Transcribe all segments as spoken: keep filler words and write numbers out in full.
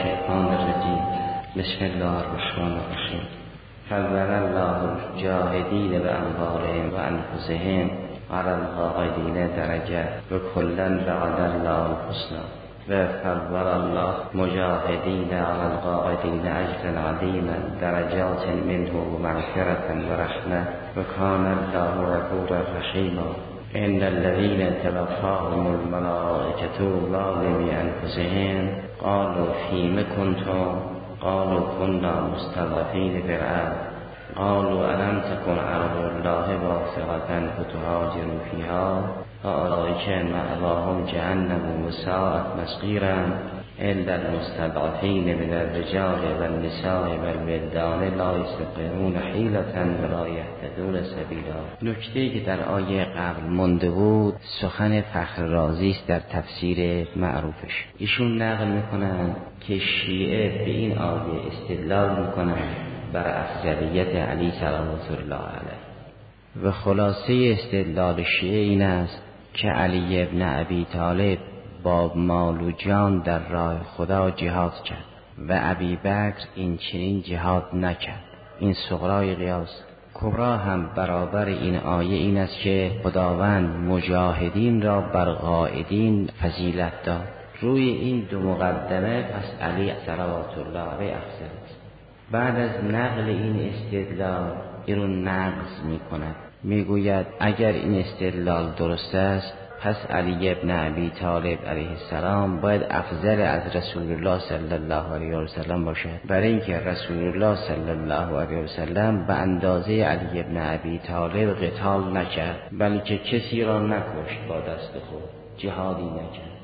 الشیطان الرجیم. بسم الله الرحمن الرحیم. فضل الله الجاهدین باموالهم و انفسهم علی القاعدین درجه و کلا وعد الله الحسنی و فضل الله مجاهدین علی القاعدین اجرا عظیما درجات منه و مغفرة و رحمه و کان الله غفورا رحیما. ان الذين توفاهم الملائكة ظالمي انفسهم قالوا فيم كنتم قالوا كنا مستضعفين في الارض قالوا الم تكن ارض الله واسعة فتهاجروا فيها فاولئك مأواهم جهنم وساءت مصيرا الا المستضعفين من الرجال والنساء والولدان لا يستطيعون حيلة ولا يهتدون سبيلا. نکته‌ای که در آیه قبل مونده بود سخن فخر رازی است در تفسیر معروفش. ایشون نقل میکنن که شیعه به این آیه استدلال میکنن بر افضلیت علی صلوات الله علیه و خلاصه استدلال شیعه این است که علی ابن ابی طالب با مال و جان در راه خدا جهاد کرد و ابی بکر این چنین جهاد نکرد. این صغرای قیاس. کبرا هم برابر این آیه این است که خداوند مجاهدین را بر قاعدین فضیلت داد. روی این دو مقدمه پس علی صلوات الله علیه افضل است. بعد از نقل این استدلال این رو نقض می کند. می گوید اگر این استدلال درست است پس علی ابن ابی طالب علیه السلام باید افضل از رسول الله صلی الله علیه و سلم باشد، برای اینکه رسول الله صلی الله علیه و سلم به اندازه علی ابن ابی طالب قتال نکرد، بلکه کسی را نکشت با دست خود، جهادی نکرد.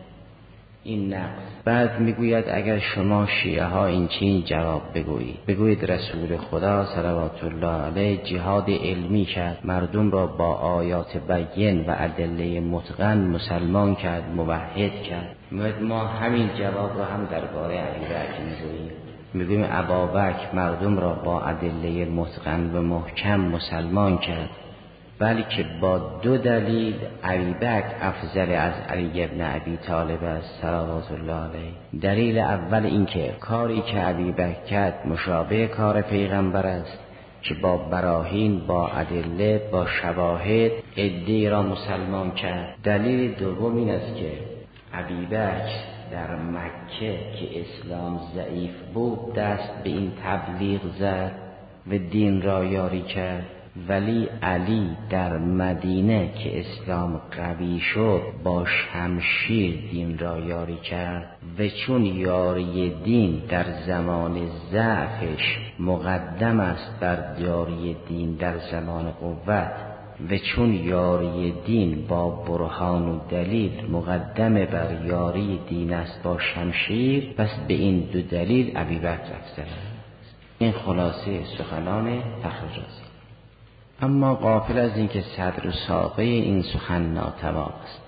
این نقص. بعد میگوید اگر شما شیعه ها این چین جواب بگویید بگویید رسول خدا صلوات الله علیه جهاد علمی کرد، مردم را با آیات بین و ادله متقن مسلمان کرد، موحد کرد. ما همین جواب را هم درباره علی بکر میگوییم. میگوییم ابابکر مردم را با ادله متقن و محکم مسلمان کرد، بلکه با دو دلیل ابی بکر افضل از علی ابن ابی طالب است صلوات الله علیه. دلیل اول این که کاری که ابی بکر کرد مشابه کار پیغمبر است که با براهین، با ادله، با شواهد عده‌ای را مسلمان کرد. دلیل دوم این است که ابی بکر در مکه که اسلام ضعیف بود دست به این تبلیغ زد و دین را یاری کرد، ولی علی در مدینه که اسلام قوی شد با شمشیر دین را یاری کرد و چون یاری دین در زمان ضعفش مقدم است بر یاری دین در زمان قوت و چون یاری دین با برهان و دلیل مقدم بر یاری دین است با شمشیر، پس به این دو دلیل ابی بکر افضل است. این خلاصه سخنان فخر رازی. اما غافل از این که صدر و ساقه این سخن ناتمام است.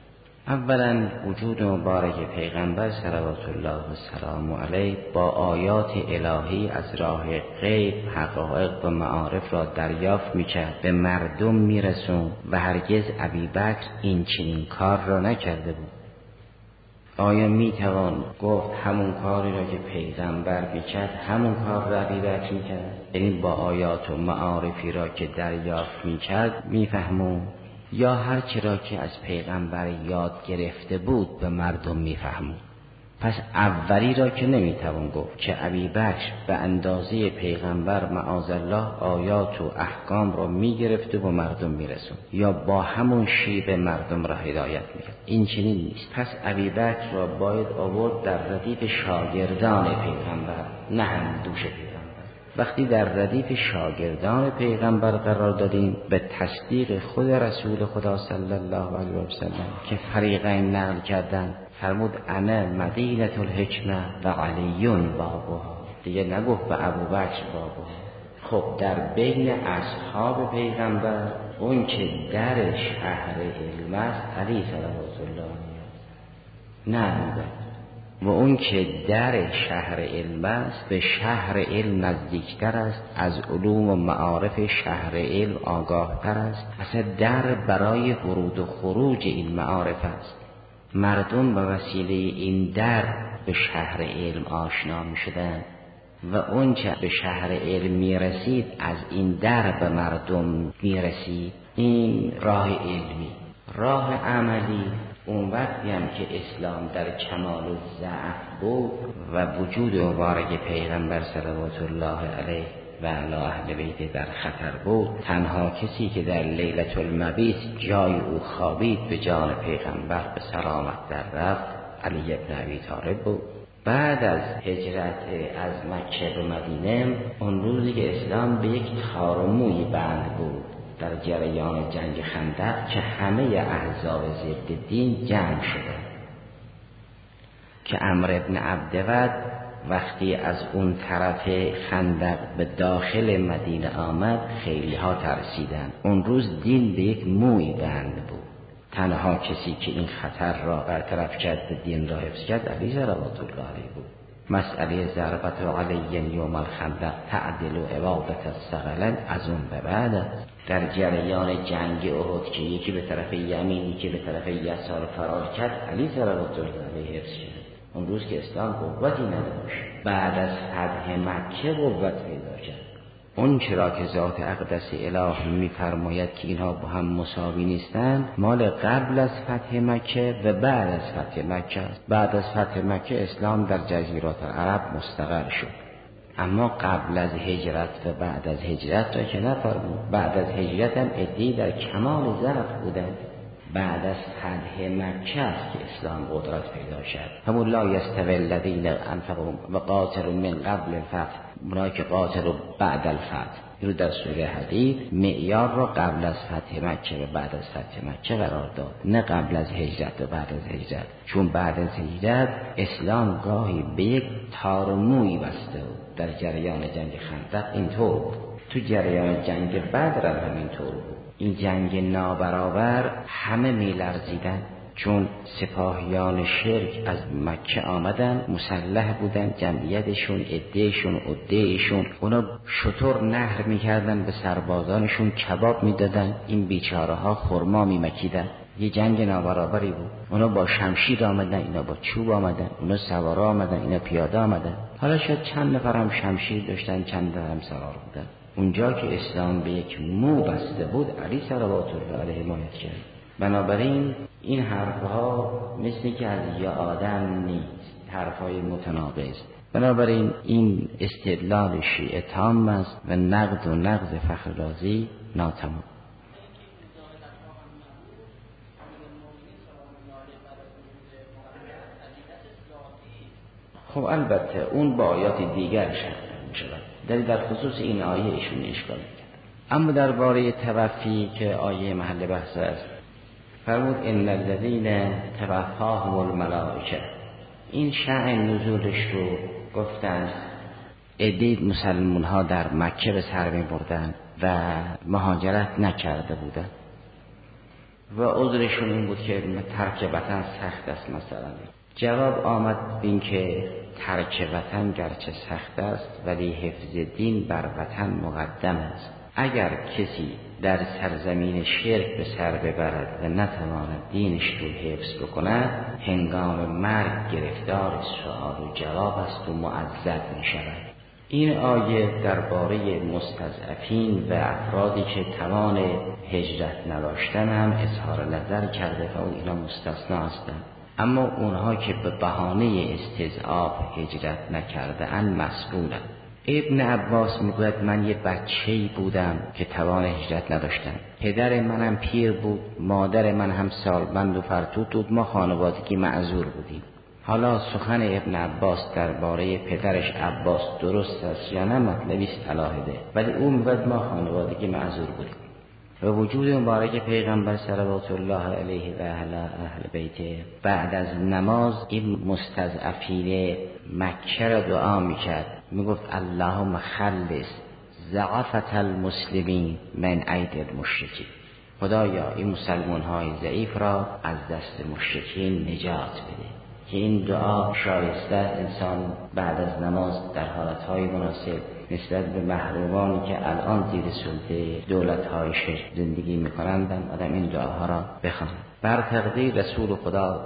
اولا وجود مبارک پیغمبر صلوات الله و سلام علیه با آیات الهی از راه غیب حقایق و معارف را دریافت می‌کرد، به مردم می‌رسوند و هرگز ابی بکر این چنین کار را نکرده بود. آیا میتوان گفت همون کاری را که پیغمبر میکرد همون کار را ابی بکر میکرد؟ یعنی با آیات و معارفی را که دریافت میکرد میفهمون، یا هر چی را که از پیغمبر یاد گرفته بود به مردم میفهمون؟ پس اولی را که نمیتوان گفت که ابی بکر به اندازه پیغمبر معاذالله آیات و احکام را میگرفته و مردم میرسون، یا با همون شیوه مردم را هدایت میکرد. این چنین نیست. پس ابی بکر را باید آورد در ردیف شاگردان پیغمبر، نه هم دوش پیغمبر. وقتی در ردیف شاگردان پیغمبر قرار دادیم به تصدیق خود رسول خدا صلی الله علیه و سلم که فریقین نقل کردن، فرمود انا مدینه الحکمه و علی بابها، دیگه نگفت به ابوبکر بابها. خب در بین اصحاب پیغمبر اون که در شهر علم است علی صلوات الله علیه، نه و اون که در شهر علم است به شهر علم نزدیکتر است، از علوم و معارف شهر علم آگاه تر است. اصلا در برای ورود و خروج این معارف است. مردم به وسیله این در به شهر علم آشنا می شدن و اون چه به شهر علم می رسید از این در به مردم می رسید. این راه علمی. راه عملی اون وقتی هم که اسلام در کمال ضعف بود و وجود مبارک پیغمبر صلوات الله علیه و علی اهل بیت در خطر بود، تنها کسی که در لیلة المبیت جای او خوابید به جان پیغمبر به سلامت در رفت علی ابن ابی طالب بود. بعد از هجرت از مکه به مدینه، اون روزی که اسلام به یک تار و موی بند بود در جریان جنگ خندق که همه احزاب ضد دین جمع شدند، که عمرو بن عبدود وقتی از اون طرف خندق به داخل مدینه آمد خیلی ها ترسیدند. اون روز دین به یک موی بند بود. تنها کسی که این خطر را برطرف کرد به دین را حفظ کرد علی صلوات الله علیه بود. مسئله ضربت علی یوم الخندق تعدل و عبادت الثقلین از اون به بعد در جریان جنگ احد که یکی به طرف یمین یکی به طرف یسار فرار کرد، علی صلوات الله علیه حفظ کرد. اون روز که اسلام قوتی نداشت، بعد از فتح مکه قوت پیدا کرد. اون چرا که ذات اقدس اله می‌فرماید که اینها با هم مساوی نیستند، مال قبل از فتح مکه و بعد از فتح مکه است. بعد از فتح مکه اسلام در جزیرات عرب مستقر شد، اما قبل از هجرت و بعد از هجرت را که نفرمود. بعد از هجرت هم عده‌ای در کمال ضعف بودند. بعد از فتح مکه است که اسلام قدرت پیدا کرد. همون لا یستوی الذین انفقوا و قاتلوا من قبل الفتح اونایی که قاتلوا بعد الفتح، رو در سوره حدید معیار را قبل از فتح مکه و بعد از فتح مکه قرار داد، نه قبل از هجرت و بعد از هجرت. چون بعد از هجرت اسلام گاهی به یک تار و مویی بسته بود. در جریان جنگ خندق اینطور بود، تو جریان جنگ بدر هم همینطور بود. این جنگ نابرابر همه می لرزیدن، چون سپاهیان شرک از مکه آمدن، مسلح بودن، جمعیتشون، عدهشون، عدهشون، اونا شتر نهر میکردن به سربازانشون، کباب میدادن، این بیچاره ها خرما میمکیدن. یه جنگ نابرابری بود. اونا با شمشیر آمدن، اینا با چوب آمدن، اونا سواره آمدن، اینا پیاده آمدن. حالا شاید چند نفر هم شمشیر داشتن، چند نفر هم سوار بودن. اونجا که اسلام به یک مو بسته بود علی صلوات الله علیه حمایت کرد. بنابراین این حرفها مثل که از یه آدم نیست، حرفهای متناقض. بنابراین این استدلال شیعه تام است و نقد و نقض فخر رازی ناتمام. خب البته اون با آیات دیگر شرح می‌شود. در در خصوص این آیه ایشون اشکال می‌کرد. اما درباره توفی که آیه محل بحث است، فرمود ان الذین توفاهم الملائکه، این شأن نزولش رو گفتن عده مسلمان ها در مکه به سر می‌بردن و مهاجرت نکرده بودند و عذرشون این بود که ترک وطن سخت است. مثلا جواب آمد این که ترک وطن گرچه سخت است ولی حفظ دین بر وطن مقدم است. اگر کسی در سرزمین شرک به سر ببرد و نتواند دینش رو حفظ بکند، هنگام مرگ گرفتار سؤال و جواب است و معذب می شود. این آیه درباره مستضعفین و افرادی که توان هجرت نداشتن هم اظهار نظر کرده و اینا مستثنا هستند، اما اونها که به بهانه استضعاف هجرت نکرده اند مسئولند. ابن عباس میگوید من یه بچه‌ای بودم که توان هجرت نداشتم، پدر منم پیر بود، مادر من هم سالمند و فرتوت بود، ما خانوادگی معذور بودیم. حالا سخن ابن عباس درباره پدرش عباس درست است یا نه مطلبی است علاهده، ولی او میگوید ما خانوادگی معذور بودیم. و وجود مبارک پیغمبر صلوات الله علیه و اهل اهل بیت بعد از نماز این مستضعفین مکه را دعا میکرد، میگفت اللهم خلص ضعفة المسلمین من اید المشرکین، خدایا این مسلمان های ضعیف را از دست مشرکین نجات بده. که این دعا شایسته انسان بعد از نماز در حالتهای مناسب نسبت به محرومانی که الان زیر سلطه دولت‌های شرک زندگی می‌کنند آدم این دعاها را بخواند. بر تقدیر رسول خدا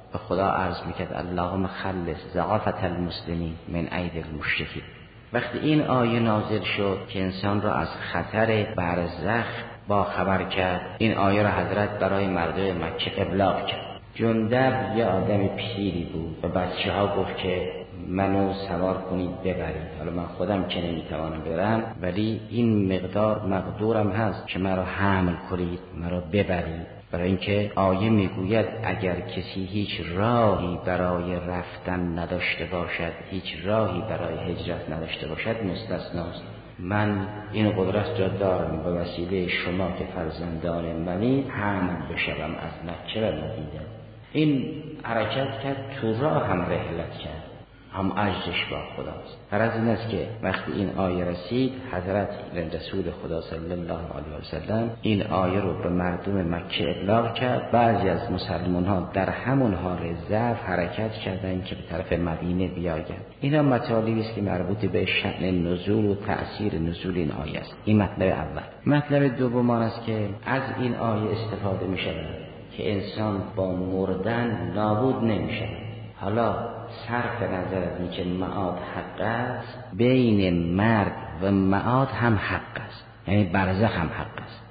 به خدا عرض میکرد اللهم خلص ضعافة المسلمین من اید المشرکین. وقتی این آیه نازل شد که انسان را از خطر برزخ با خبر کرد، این آیه را حضرت برای مردم مکه ابلاغ کرد. جندب یه آدم پیری بود و بچه ها گفت که منو سوار کنید ببرید. حالا من خودم که نمیتوانم برم، ولی این مقدار مقدورم هست که مرا حمل کنید، مرا ببرید. برای اینکه آیه میگوید اگر کسی هیچ راهی برای رفتن نداشته باشد، هیچ راهی برای هجرت نداشته باشد، مستثناست. من این قدرت را دارم به وسیله شما که فرزندان منید حمل بشوم از مکه و مدینه. این حرکت کرد، تو راه هم رحلت کرد، هم اجرش با خداست. غرض این است که وقتی این آیه رسید، حضرت رسول خدا صلی الله علیه و سلم این آیه رو به مردم مکه ابلاغ کرد. بعضی از مسلمان ها در همون حال ضعف حرکت کردند که به طرف مدینه بیایند. اینا مطالبی است که مربوط به شأن نزول و تأثیر نزول این آیه است. این مطلب اول. مطلب دوم آن است که از این آیه استفاده می شود که انسان با مردن نابود نمی شود. حالا صرف نظر از این که معاد حق است، بین مرگ و معاد هم حق است، یعنی برزخ هم حق است.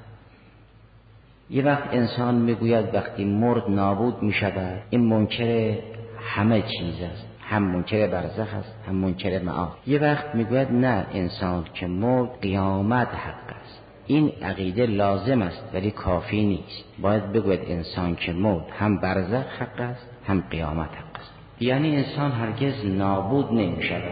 یه وقت انسان میگوید وقتی مرد نابود می شود، این منکر همه چیز است، هم منکر برزخ است هم منکر معاد. یه وقت میگوید نه، انسان که مرد قیامت حق است. این عقیده لازم است ولی کافی نیست. باید بگوید انسان که مرد هم برزخ حق است هم قیامت حق است. یعنی انسان هرگز نابود نمی شود،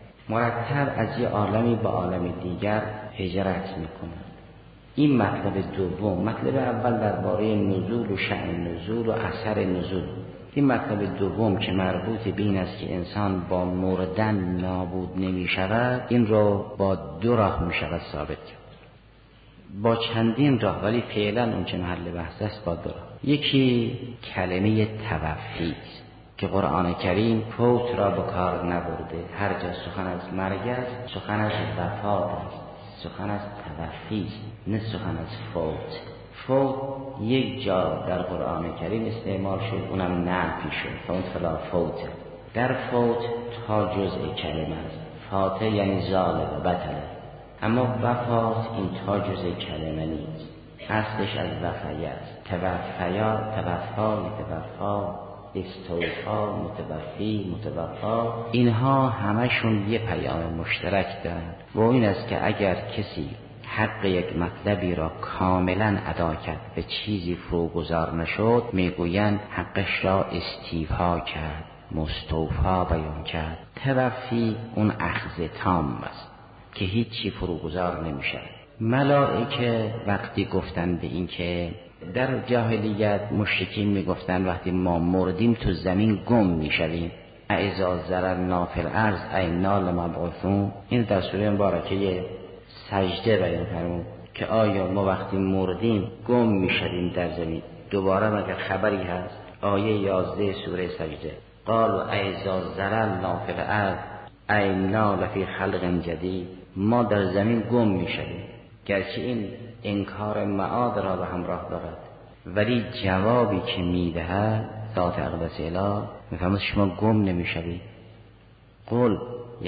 مرتب از یه عالمی به عالم دیگر هجرت می کند. این مطلب دوم. مطلب اول درباره نزول و شأن نزول و اثر نزول. این مطلب دوم که مربوط به این است که انسان با مردن نابود نمی شود، این رو با دو راه می شود ثابت کرد، با چندین راه، ولی فعلا اون که محل بحث است با دو راه. یکی کلمه توفی است که قرآن کریم فوت را به کار نبرده. هر جا سخن از مرگ است، سخن از وفات است، سخن از توفی است، نه سخن از فوت. فوت یک جا در قرآن کریم استعمال شد، اونم نفی شد، فوت فلا فوت. در فوت تا جزء کلمه است، فات یعنی زال و بطل، اما وفات این تا جزء کلمه نیست، اصلش از وفیه است. توفیا، توفا، توفا، استوفا، متوفی، متوفا، اینها همشون یه پیام مشترک دارن و این است که اگر کسی حق یک مطلبی را کاملا ادا کرد به چیزی فروگذار نشد، میگویند حقش را استیفا کرد، مستوفا بیان کرد. توفی اون اخذ تام است که هیچی فروگذار نمیشه. ملائکه وقتی گفتن به این که در جاهلیت مشرکین میگفتن وقتی ما مردیم تو زمین گم میشویم، اذا ضللنا فی الارض اینا لمبعوثون، این در سوره مبارکه سجده بیان فرمود که آیا ما وقتی مردیم گم میشویم در زمین، دوباره مگر خبری هست؟ آیه یازده سوره سجده، قالوا اذا ضللنا فی الارض اینا لفی خلق جدید، ما در زمین گم میشویم. گرچه این انکار معاد را به همراه دارد، ولی جوابی که میدهد ذات اقدس اله میفهمد شما گم نمیشوید. قل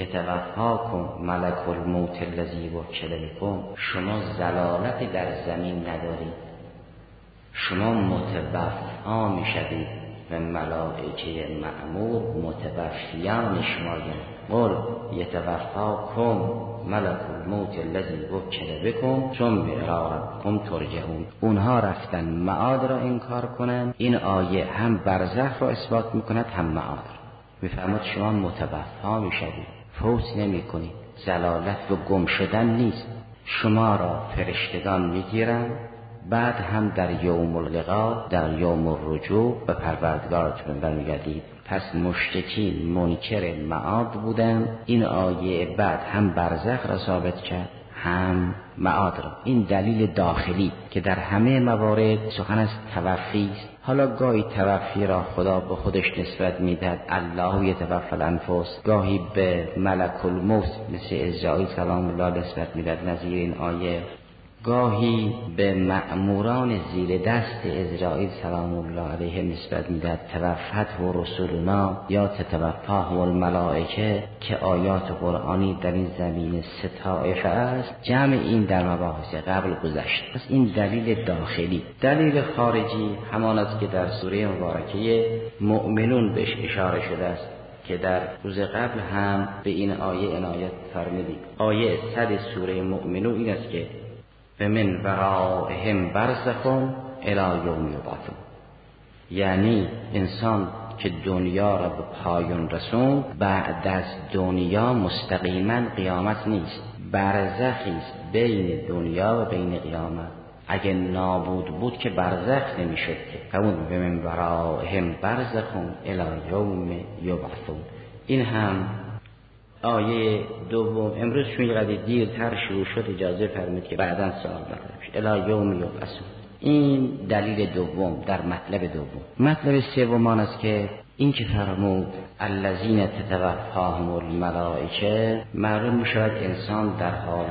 یتوفاکم ملک الموت الذی وکل بکم، شما ضلالت در زمین ندارید، شما متوفا میشوید و ملائکه مأمور متوفیان شما گردید. قل یتوفاکم ملک الموت الذی وکل بکم ثم الی ربکم ترجعون. اونها رفتن معاد را انکار کنند. این آیه هم برزخ را اثبات میکند هم معاد را. میفرماد شما متوفا میشوید، فوت نمی کنید، ضلالت و گم شدن نیست. شما را فرشتگان میگیرند، بعد هم در یوم اللقا، در یوم الرجوع به پروردگارتون برمیگردید. پس مشرکین منکر معاد بودن. این آیه بعد هم برزخ را ثابت کرد هم معاد را. این دلیل داخلی که در همه موارد سخن از توفی است. حالا گاهی توفی را خدا به خودش نسبت میدهد، الله یتوفی الانفس، گاهی به ملک الموت مثل عزرائیل سلام الله نسبت میدهد، نظیر این آیه. گاهی به مأموران زیر دست عزرائیل سلام الله علیه نسبت میداد، توفته و رسولنا یا تتوفاه و الملائکه، که آیات قرآنی در این زمین سه طایفه است. جمع این در مباحث قبل گذشت. پس این دلیل داخلی. دلیل خارجی همان است که در سوره مبارکه مؤمنون بهش اشاره شده است که در روز قبل هم به این آیه عنایت فرمودید. آیه صد سوره مؤمنون این است که فمن ورائهم برزخ الی یوم یبعثون، یعنی انسان که دنیا را به پایان رسوند، بعد از دنیا مستقیما قیامت نیست، برزخی است بین دنیا و بین قیامت. اگه نابود بود که برزخ نمیشد که. همون فمن ورائهم برزخ الی یوم یبعثون. این هم آیه دوم. امروز چون یه قدر دیرتر شروع شد اجازه فرمود که بعداً سوال مطرح شد. الی یوم یبعثون. این دلیل دوم در مطلب دوم. مطلب سوم آن است که این که فرمود الذین تتوفاهم الملائکه، معلوم می‌شود انسان در حال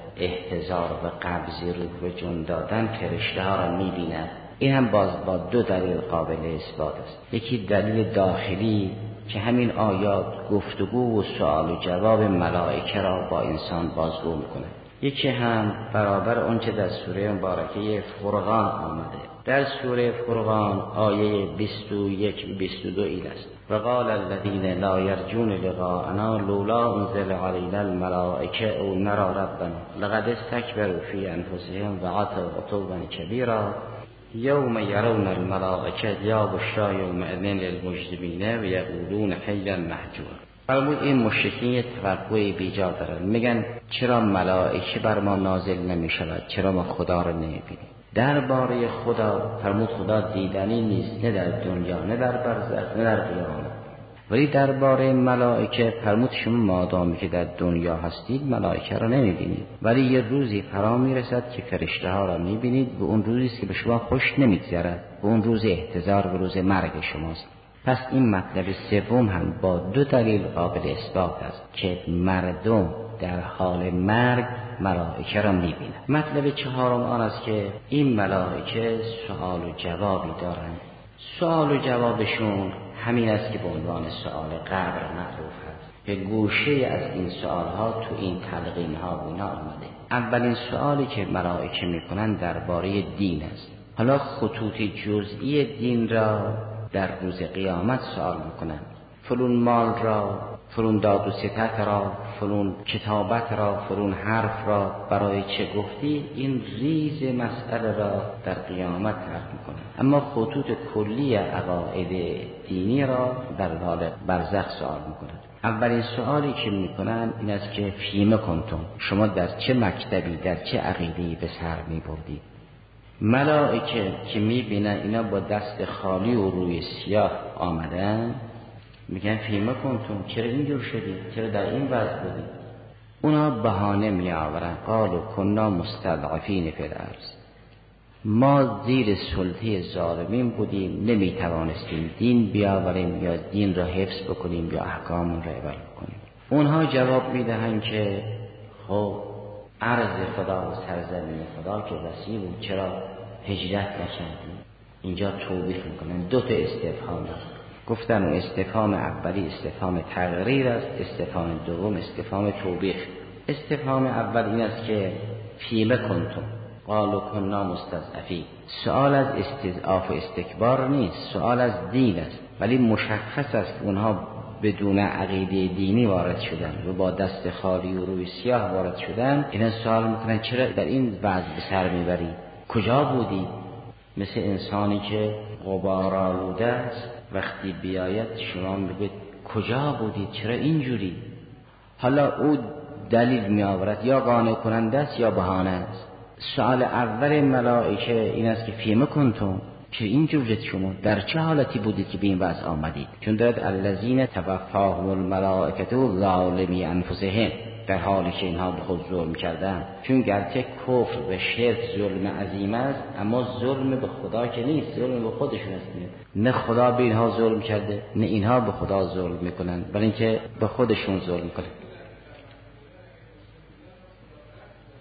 احتضار و قبض روح و جان دادن فرشته ها را می‌بیند. این هم باز با دو دلیل قابل اثبات است. یکی دلیل داخلی که همین آیات گفتگو و سوال و جواب ملائکه را با انسان بازگو میکنه. یکی هم برابر اونچه در سوره مبارکه فرقان آمده. در سوره فرقان آیه بیست و یک بیست و دو این است: وقال الذين لا يرجون لقاءنا لولا انزل علينا الملائكه او نرى ربنا لقد استكبروا في انفسهم وعتوا عتوا كبيرا یوم یرون الملائکه یا بشرا یومئذ للمجرمین و یقولون حیا محجورا. فرمود این مشرکین توقعی بیجا دارن، میگن چرا ملائکه بر ما نازل نمی شود، چرا ما خدا رو نمیبینیم. درباره خدا فرمود خدا دیدنی نیست، نه در دنیا نه در برزخ نه در قیامت. ولی درباره ملائکه فرمود شما مادامی که در دنیا هستید ملائکه را نمیبینید، ولی یه روزی فرا میرسد که فرشته ها را میبینید و اون روزی است که به شما خوش نمیگذرد و اون روز احتضار و روز مرگ شماست. پس این مطلب سوم هم با دو دلیل قابل اثبات است که مردم در حال مرگ ملائکه را میبینند. مطلب چهارم آن است که این ملائکه سوال و جوابی دارند. سوال و جوابشون همین است که به عنوان سوال قبر معروف است. به گوشه از این سوالها تو این تلقین ها بونا آمده. اولین سوالی که ملائکه میکنن درباره دین است. حالا خطوط جزئی دین را در روز قیامت سوال میکنن. فلون مال را، فلون داد و ستت را، فلون کتابت را، فلون حرف را برای چه گفتی؟ این ریز مسئله را در قیامت طرح میکنن. اما خطوط کلی عقاید دینی را در حال برزخ سوال میکنن. اولین سوالی که میکنن این است که فیما کنتم، شما در چه مکتبی، در چه عقیده‌ای به سر میبردید؟ ملائکه که میبینن اینا با دست خالی و روی سیاه آمدن میگن فیما کنتم، چرا اینجور شدید، چرا در این وضع بودید؟ اونا بهانه می آورن قالوا کنا مستضعفین فی الارض، ما زیر سلطه ظالمین بودیم، نمی توانستیم دین بیاوریم یا دین را حفظ بکنیم یا احکام را اجرا کنیم. اونها جواب میدهند که خب عرض خدا و سرزمین خدا که وسیع بود، چرا هجرت نکردیم؟ اینجا توبیخ میکنن. دو تا استفهام است. گفتن اون استفهام اولی استفهام تقریر است، استفهام دوم استفهام توبیخ. استفهام اول این است که فیما کنتم قالوا کنا مستضعفین. سوال از استضعاف و استکبار نیست، سوال از دین است، ولی مشخص است اونها بدون عقیده دینی وارد شدن و با دست خالی و روی سیاه وارد شدن. اینا سوال میکنن چرا در این وضع به سر میبری؟ کجا بودی؟ مثل انسانی که غبار آلوده است، وقتی بیاید شما میگید کجا بودید، چرا اینجوری؟ حالا او دلیل می آورد، یا قانع کننده است یا بهانه است. سوال اول ملائکه این است که فیما کنتم، که اینجور جد شما در چه حالتی بودید که به این وضع آمدید؟ چون دارد الذین توفاهم الملائکه ظالمی انفسهم، در حالی که اینها به خود ظلم کردن. چون گرچه کفر و شرک ظلم عظیم است، اما ظلم به خدا که نیست، ظلم به خودشون است. نه خدا به اینها ظلم کرده، نه اینها به خدا ظلم میکنن، بلکه اینکه به خودشون ظلم میکنن.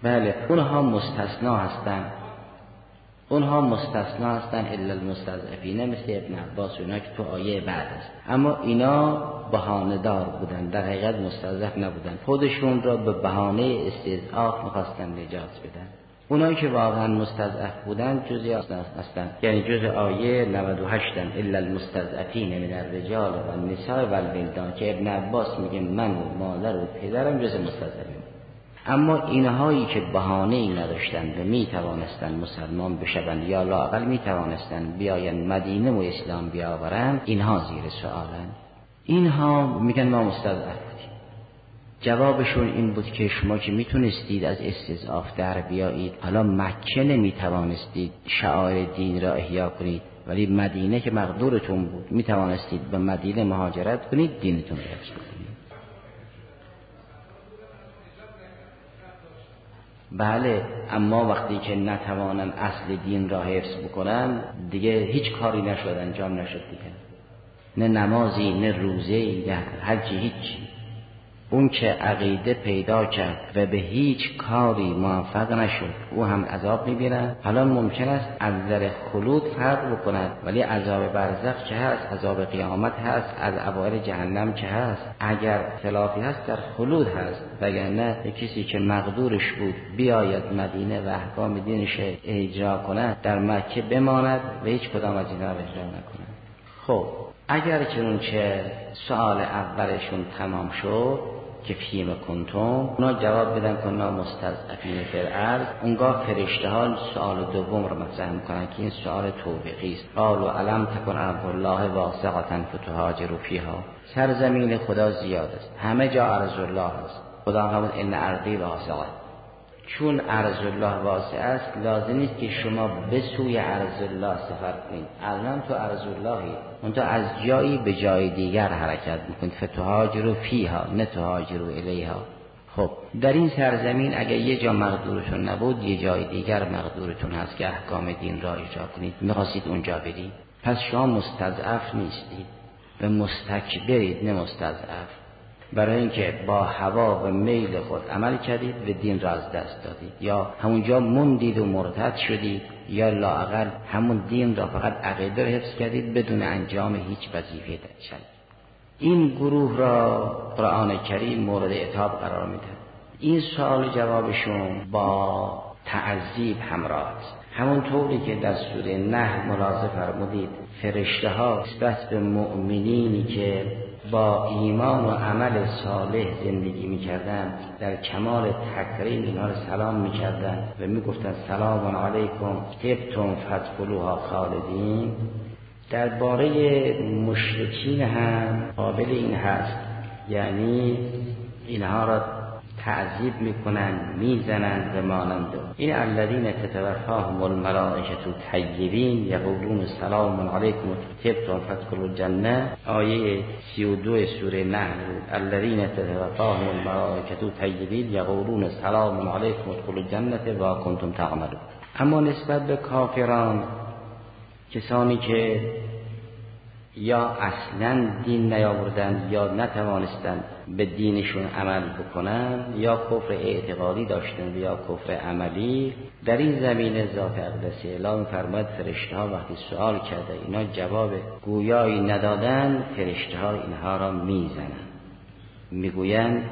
بله اونها مستثنا هستن، اونها مستثنا هستن الا المستضعفین، مثل ابن عباس و اینا که تو آیه بعد است. اما اینا بهانه دار بودن، در حقیقت مستضعف نبودن، خودشون را به بهانه استضعاف می‌خواستن نجات بدن. اونایی که واقعا مستضعف بودن جزئی هستن، یعنی جزء آیه نود و هشت الا المستضعفین من الرجال و النساء و الولدان که ابن عباس میگه من و مادر و پدرم جزء مستضعفین. اما اینهایی که بهانه‌ای نداشتند و می توانستند مسلمان بشوند یا لااقل می توانستند بیایند مدینه و اسلام بیاورند، اینها زیر سوالند. اینها میگن ما مستضعف بودیم. جوابشون این بود که شما که میتونستید از استضعاف در بیایید، حالا مکه نمی توانستید شعائر دین را احیا کنید، ولی مدینه که مقدورتون بود می توانستید به مدینه مهاجرت کنید، دینتون را حفظ کنید. بله، اما وقتی که نتوانن اصل دین را حفظ بکنن دیگه هیچ کاری نشد، انجام نشد دیگه، نه نمازی نه روزه‌ای نه حجی، هیچ. اون که عقیده پیدا کرد و به هیچ کاری موفق نشد او هم عذاب می‌بیند. حالا ممکن است از نظر خلود فرق بکند، ولی عذاب برزخ چه هست، عذاب قیامت هست، از عوائر جهنم چه هست. اگر خلافی هست در خلود هست، وگرنه کسی که مقدورش بود بیاید مدینه و احکام دینش اجرا کند، در مکه بماند و هیچ کدام از اینا را اجرا نکند. خب اگر چنانچه سوال اولشون تمام شد که فیم کنتم، اونا جواب بدن که اونا مستضعفین فی الارض، اونگاه فرشته ها سوال دوم رو مطرح میکنن که این سوال توبیخی است. قالوا الم تکن ارض الله واسعة فتهاجروا فیها، سرزمین خدا زیاد است، همه جا ارض الله است. خدا همون ان ارضی واسعه، چون ارض الله واسع است لازم نیست که شما به سوی ارض الله سفر کنید. الان تو ارض اللهی، اون تو از جایی به جای دیگر حرکت میکنید. فتهاجروا فیها نه تهاجروا الیها. خب در این سرزمین اگر یه جا مقدورتون نبود، یه جای دیگر مقدورتون هست که احکام دین را اجرا کنید، میخواستید اونجا برید، پس شما مستضعف نیستید و مستکبرید نه مستضعف. برای اینکه با هوا و میل خود عمل کردید و دین را از دست دادید، یا همونجا موندید و مرتد شدید، یا لااقل همون دین را فقط عقیده را حفظ کردید بدون انجام هیچ وظیفه درش. این گروه را قرآن کریم مورد عتاب قرار میده. این سوال جوابشون با تعذیب همراه است. همون طوری که در سوره نحل ملاحظه فرمودید فرشته ها نسبت به مؤمنینی که با ایمان و عمل صالح زندگی می‌کردند در کمال تکریم اینها را سلام می‌کردند و می‌گفتند سلام علیکم طبتم فادخلوها خالدین. درباره مشرکین هم قابل این هست، یعنی اینها را تعذیب میکنن، میزنن و مانند این. الذین تتوفاهم الملائکه طیبین یقولون سلام علیکم طبتم فادخلوا الجنه، آیه سی و دو سوره نحل. الذین تتوفاهم الملائکه طیبین یقولون سلام علیکم ادخلوا الجنه و کنتم تعملون. اما نسبت به کافران، کسانی که یا اصلا دین نیاوردند یا نتوانستند به دینشون عمل بکنند، یا کفر اعتقادی داشتند یا کفر عملی، در این زمینه ذات اقدس اعلام فرماید فرشته ها وقتی سوال کرده اینا جواب گویایی ندادن، فرشته ها اینها را میزنند، میگویند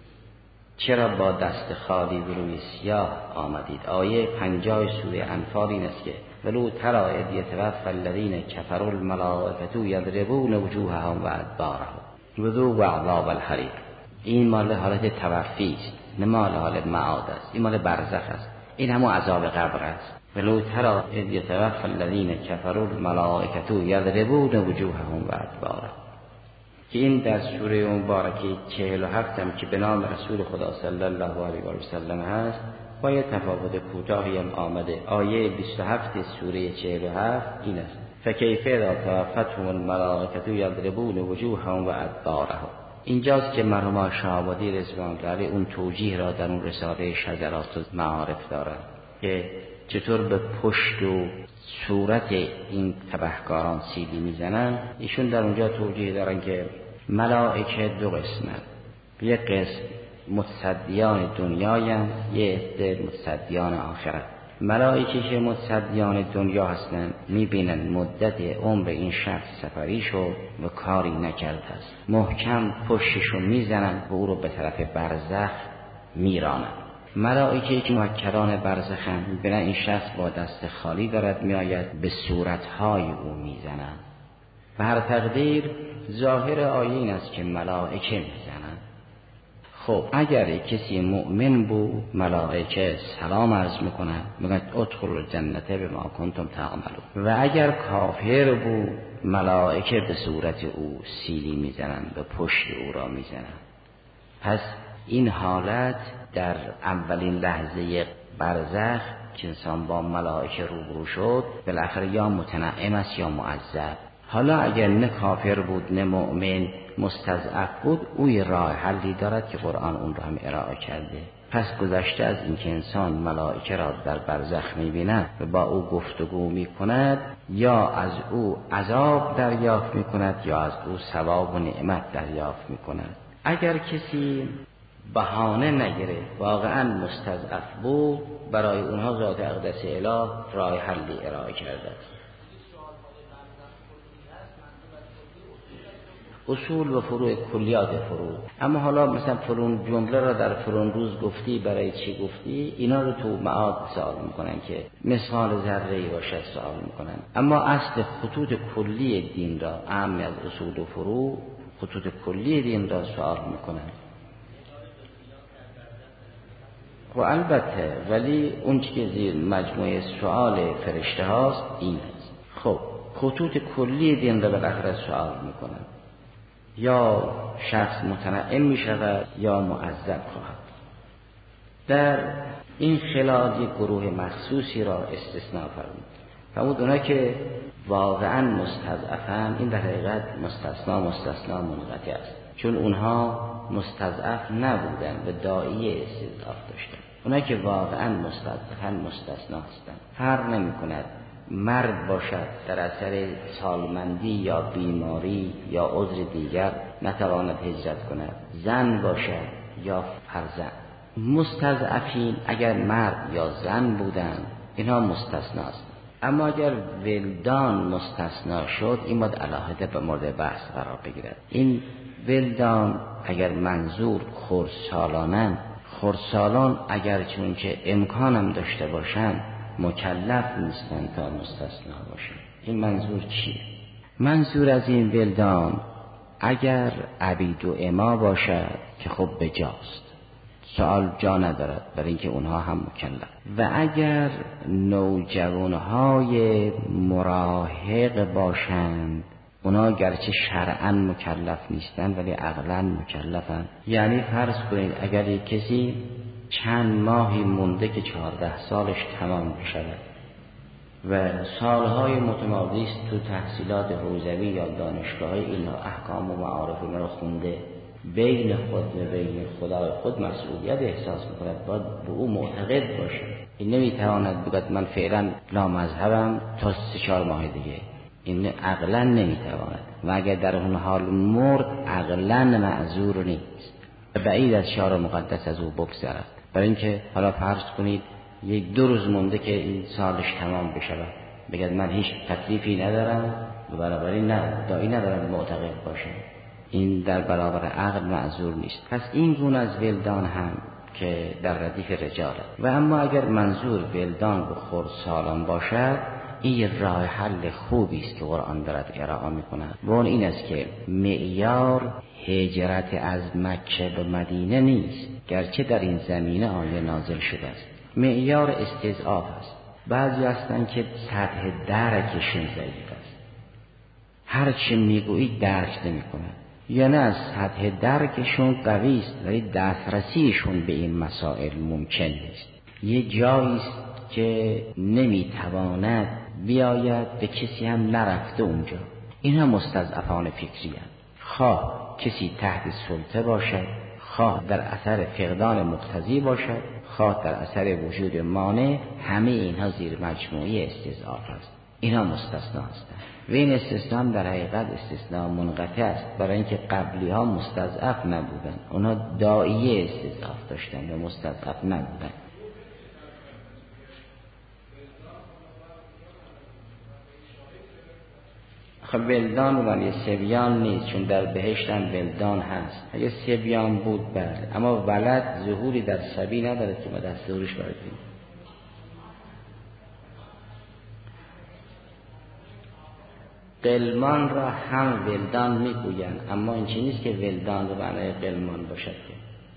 چرا با دست خالی به روی سیاه آمدید. آیه پنجاه سوره انفال این است که ولو تری اذ یتوفی الذین کفروا الملائکة یضربون وجوههم و ادبارهم وذوقوا عذاب الحریق. این مال حالت توفی است، نه مال حال معاد است، این مال برزخ است، این همون عذاب قبر است. ولو تری اذ یتوفی الذین کفروا الملائکة یضربون وجوههم و ادبارهم، که این در سوره مبارکه چهل و هفت هم که به نام رسول خدا صلی الله علیه و سلم هست، با یه تفاوت کوتاهی هم آمده. آیه بیست و هفت سوره چهل و هفت این است فکیف اذا توفتهم الملائکة یضربون وجوههم و ادبارهم. اینجاست که مرحوم شهابادی رضوان الله علیه اون توجیه را در اون رساله شذرات المعارف دارند که چطور به پشت و صورت این تبهکاران سیلی میزنن. ایشون در اونجا توجیه دارن که ملائکه دو قسمن، یک قسم متصدیان دنیایند، یه عده متصدیان آخرت. ملائکه که متصدیان دنیا هستند میبینن مدت عمر این شخص سفری شد و کاری نکرده است، محکم پشتشو میزنن و او رو به طرف برزخ میرانن. ملائکه که موکلان برزخن میبینن این شخص با دست خالی دارد میآید، به صورتهای او میزنن. و هر تقدیر ظاهر آیه این است که ملائکه میزنن. خب اگر کسی مؤمن بود ملائکه سلام عرض میکنن، میگن ادخلوا الجنة بما کنتم تعملون. و اگر کافر بود ملائکه به صورت او سیلی میزنن، به پشت او را میزنن. پس این حالت در اولین لحظه برزخ که انسان با ملائکه روبرو شد، بالاخره یا متنعم است یا معذب. حالا اگر نه کافر بود نه مؤمن، مستضعف بود، اوی راه حلی دارد که قرآن اون را هم ارائه کرده. پس گذشته از اینکه انسان ملائکه را در برزخ می‌بیند و با او گفتگو می‌کند، یا از او عذاب دریافت می‌کند یا از او ثواب و نعمت دریافت می‌کند. اگر کسی بهانه نگیره واقعا مستضعف بود، برای اونها ذات اقدس اله راه حلی ارائه کرده است. اصول و فروع کلیات فروع. اما حالا مثلا فلان جمله را در فلان روز گفتی، برای چی گفتی، اینا رو تو معاد سوال میکنن که مثال ذره‌ای باشد سوال میکنن. اما اصل خطوط کلی دین را، اهم از اصول و فروع، خطوط کلی دین را سوال میکنن. و البته ولی اون چی که زیر مجموعه سوال فرشته هاست این است. خب خطوط کلی دین را بالاخره سوال میکنن. یا شخص متنعم می شود یا معذب خواهد. در این خلال یک گروه مخصوصی را استثناء فرمود. فرمود اونا که واقعا مستضعفن، این در حقیقت مستثنا مستثنا منقطع است، چون اونها مستضعف نبودن و داعی استضعاف داشتن. اونا که واقعا مستضعفن مستثنا هستند. فرق نمی کند مرد باشد در اثر سالمندی یا بیماری یا عذر دیگر نتواند هجرت کند، زن باشد یا فرزند. مستضعفین اگر مرد یا زن بودند اینها مستثنا است. اما اگر ولدان مستثنا شد، این باید علاهده به مورد بحث قرار بگیرد. این ولدان اگر منظور خردسالانند، خردسالان اگر چون که امکانم داشته باشند مکلف نیستن تا مستثنا باشن. این منظور چیه؟ منظور از این ولدان اگر عبید و اما باشد که خب بجاست، سوال جا ندارد برای اینکه اونها هم مکلف. و اگر نوجوانهای مراهق باشند، اونا گرچه شرعاً مکلف نیستن ولی عقلاً مکلفن. یعنی فرض کنید اگر یک کسی چند ماهی مونده که چهارده سالش تمام بشود و سالهای متمادی است تو تحصیلات حوزوی یا دانشگاهی این احکام و معارف اینا رو خونده، بین خود و بین خدای خود مسئولیت احساس میکند، باید به او معتقد باشه. این نمیتواند بگوید من فعلا لامذهبم تا سه چهار ماه دیگه، این عقلا نمیتواند. و اگر در اون حال مرد عقلا معذور نیست، بعید از شرع مقدس از او بگذرد. برای اینکه حالا فرض کنید یک دو روز مونده که این سالش تمام بشود، بگید من هیچ تکلیفی ندارم و بنابراین نه دایی ندارم معتقد باشم، این در برابر عقل معذور نیست. پس این گونه از ولدان هم که در ردیف رجاله. و اما اگر منظور ولدان و خردسالان باشد، این راه حل خوبی است که قرآن دارد ارائه می‌کند. و اون این است که معیار هجرت از مکه به مدینه نیست، گرچه در این زمینه آیه نازل شده است. معیار استضعاف است. بعضی هستن که سطح درکشون ضعیف است، هر چی میگویی درک نمی‌کنند. یا نه سطح درکشون قوی است ولی دسترسیشون به این مسائل ممکن نیست. یه جایی است که نمیتواند بیاید، به کسی هم نرفته اونجا. این هم مستضعفان فکری هست. خواه کسی تحت سلطه باشد، خواه در اثر فقدان مقتضی باشد، خواه در اثر وجود مانع، همه اینها زیر مجموعه استضعاف است. اینا مستثنا هستند و این استثناء هم در حقیقت استثناء منقطع است، برای اینکه قبلی ها مستضعف نبودن، اونا داعیه استضعاف داشتن و مستضعف نبودن. خب ولدان ولی سبیان نیست، چون در بهشت هم ولدان هست. اگه سبیان بود بله، اما ولد ظهوری در سبی نداره که ما دست ظهورش بردیم. قلمان را هم ولدان میگویند، اما این چیزی نیست که ولدان رو معنای قلمان باشد که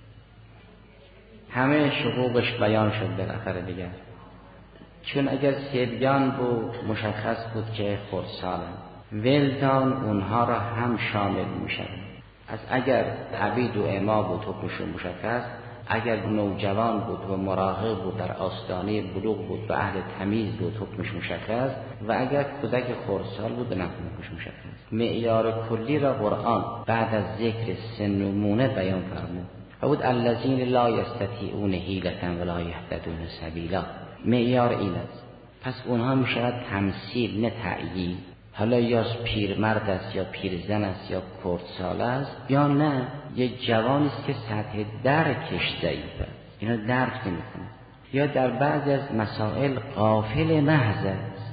همه شقوقش بیان شد بالاخره دیگر. چون اگر سبیان بود مشخص بود که خردسالن، ولدان اونها را هم شامل میشن. از اگر عبید و اما بود حکمشون مشخص، اگر نوجوان بود و مراهق بود در آستانه بلوغ بود و اهل تمیز بود حکمش مشخص، و اگر کودک خردسال بود نه حکمش مشخص. معیار کلی را قرآن بعد از ذکر سن و مونه بیان فرمود و بود الذین لا یستطیعون حیلة ولا یهتدون سبیلا. معیار این است. پس اونها میشود تمثیل نه تعیین. حالا یا پیرمرد است یا پیرزن است یا خردسال است، یا نه یک جوانی است که سطح درکش ضعیفه، اینا درک نمیکنه، یا در بعضی از مسائل غافل محض است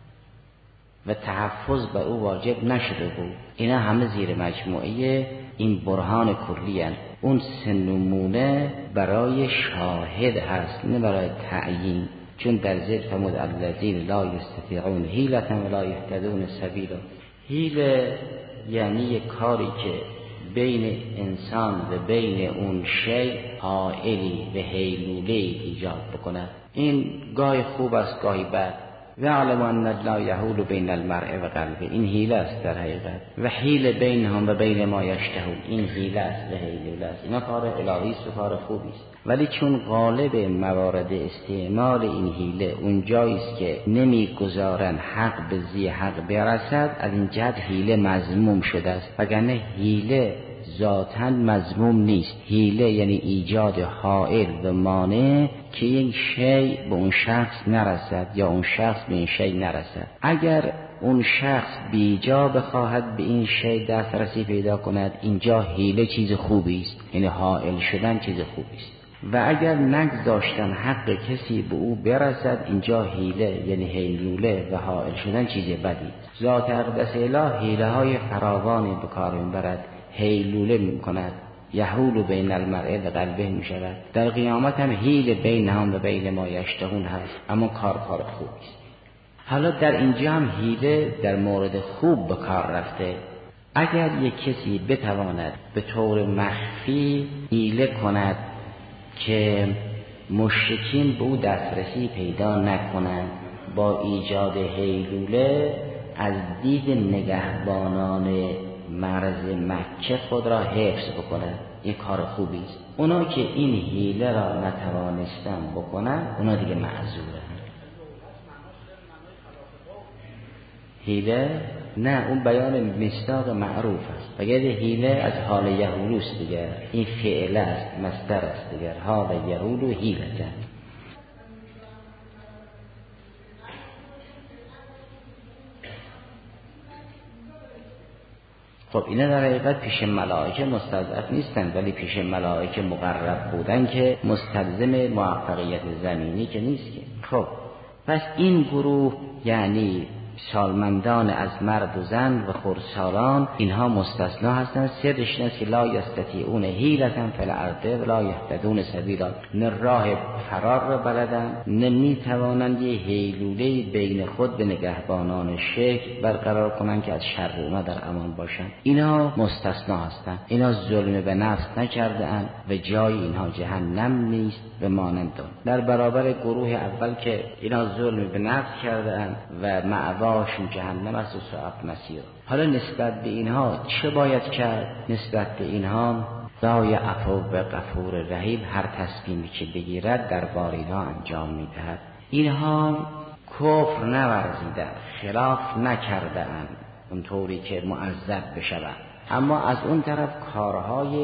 و تحفظ بر او واجب نشده بود. اینا همه زیر مجموعه این برهان کلی هست. اون سنمونه برای شاهد هست نه برای تعیین، چون در ذکر فرمود الذین لا یستطیعون حیلة ولا یهتدون سبیلا. حیله یعنی یک کاری که بین انسان و بین اون شی حائلی و حیلوله ایجاد بکنه. این گاهی خوب است گاهی بد. و علم ان الله یحول بین المرء و قلبه، این حیله است در حقیقت. و حیل بینهم و بین ما یشتهون، این حیله است و حیلوله است. اینا کار الهی است و کار خوبی است. ولی چون غالب موارد استعمال این حیله اون جایی است که نمیگذارن حق به ذی حق برسد، از این جهت حیله مذموم شده است. وگرنه حیله ذاتاً مذموم نیست. حیله یعنی ایجاد حائل و مانع که این شی به اون شخص نرسد یا اون شخص به این شی نرسد. اگر اون شخص بیجا بخواهد به این شی دسترسی پیدا کند، اینجا حیله چیز خوبی است، یعنی حائل شدن چیز خوبی است. و اگر نگذاشتن حق کسی به او برسد، اینجا حیله یعنی حیلوله و حائل شدن چیز بدی. ذات اقدس اله حیله های فراوانی به کار میبرد، حیلوله میکند، یحول بین المرء و قلبه میشود. در قیامت هم حیل بینهم و بین ما یشتهون هست، اما کار کار خوبی است. حالا در اینجا هم حیله در مورد خوب به کار رفته. اگر یک کسی بتواند به طور مخفی حیله کند که مشرکین به او دسترسی پیدا نکنند، با ایجاد حیلوله از دید نگهبانان مرز مکه خود را حفظ بکنند، این کار خوبی است. اونا که این حیله را نتوانستن بکنند، اونا دیگه معذورن. حیله نه، اون بیان مصداق معروف است. اگر حیله از حال یهولوست دیگر، این فعل است، مصدر است دیگر، حال یهول و حیله. خب اینا در حقیقت پیش ملائکه مستضعف نیستن، ولی پیش ملائکه مقرب بودن که مستلزم موفقیت زمینی که نیست که. خب پس این گروه یعنی سالمندان از مرد و زن و خردسالان، اینها مستثنا هستند. سرش این است که لا یستطیعون حیلة فی الارض ولا یهتدون سبیلا، نه راه فرار را بلدند، نه میتوانند یه حیلوله بین خود به نگهبانان شکل برقرار کنند که از شر اونا در امان باشند. اینا مستثنا هستند. اینا ظلم به نفس نکرده اند و جای اینها جهنم نیست و مانند آن. در برابر گروه اول که اینا ظلم به نفس کرده اند و معواشون جهنم است و ساعت مسیر. حالا نسبت به اینها چه باید کرد؟ نسبت به اینها دای عفو و غفور رحیم هر تصمیمی که بگیرد در بار اینها انجام میدهد. اینها کفر نورزیدند، خلاف نکردند اونطوری که معذب بشوند، اما از اون طرف کارهای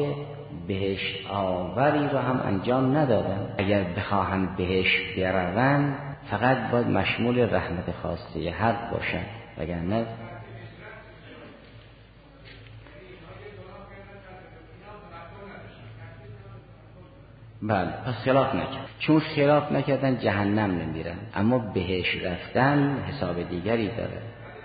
بهشت آوری رو هم انجام ندادند. اگر بخواهند بهشت بروند فقط باید مشمول رحمت خاصه حق باشد، وگرنه بله پس خلاف نکرد. چون خلاف نکردن جهنم نمیرن، اما بهش رفتن حساب دیگری داره.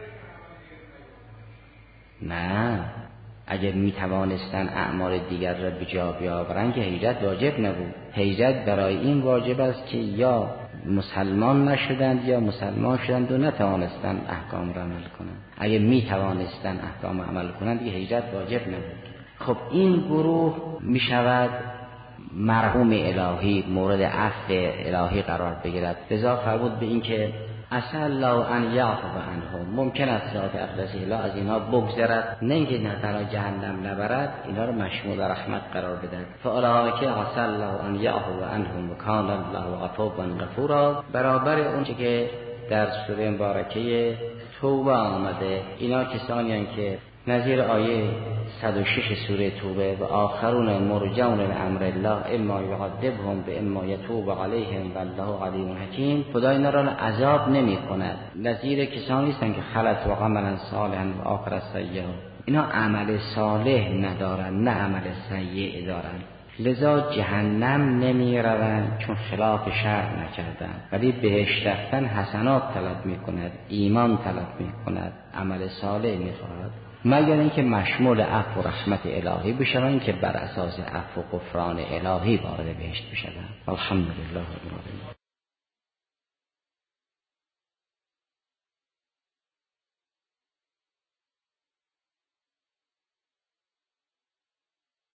نه اگر می توانستن اعمال دیگر را به جا بیاورن که هجرت واجب نبود. هجرت برای این واجب است که یا مسلمان نشدند یا مسلمان شدند و نتوانستن احکام را عمل کنند. اگر می توانستن احکام عمل کنند دیگه هجرت واجب نبود. خب این گروه می شود مرحوم الهی، مورد عفو الهی قرار بگیرد. لذا فرمود به این که عسى الله ان یعفو عنهم، ممکن است ذات اقدس الله از اینا بگذرد، نه اینکه نه تنها جهنم نبرد، اینا رو مشمول رحمت قرار بدهد. فاولئک عسى الله ان یعفو عنهم و کان الله عفوا غفورا، برابر اون چه که در سوره مبارکه توبه آمده. اینا کسانی هستند که نظیر آیه صد و شش سوره توبه و آخرون مرجون لامر الله اما یعذبهم و اما یتوب علیهم والله علیم حکیم. خدا اینا را عذاب نمی کند. نظیر کسانی هستند که خلط و عملا صالحا و آخر سیئا، اینا عمل صالح ندارن نه عمل سیئ دارن، لذا جهنم نمی روند چون خلاف شرع نکردن، ولی بهش رفتن حسنات طلب می کند، ایمان طلب می کند، عمل صالح می خواهد، مگر اینکه مشمول عفو و رحمت الهی بشوند که بر اساس عفو و غفران الهی وارد بهشت بشوند. الحمدلله رب العالمین.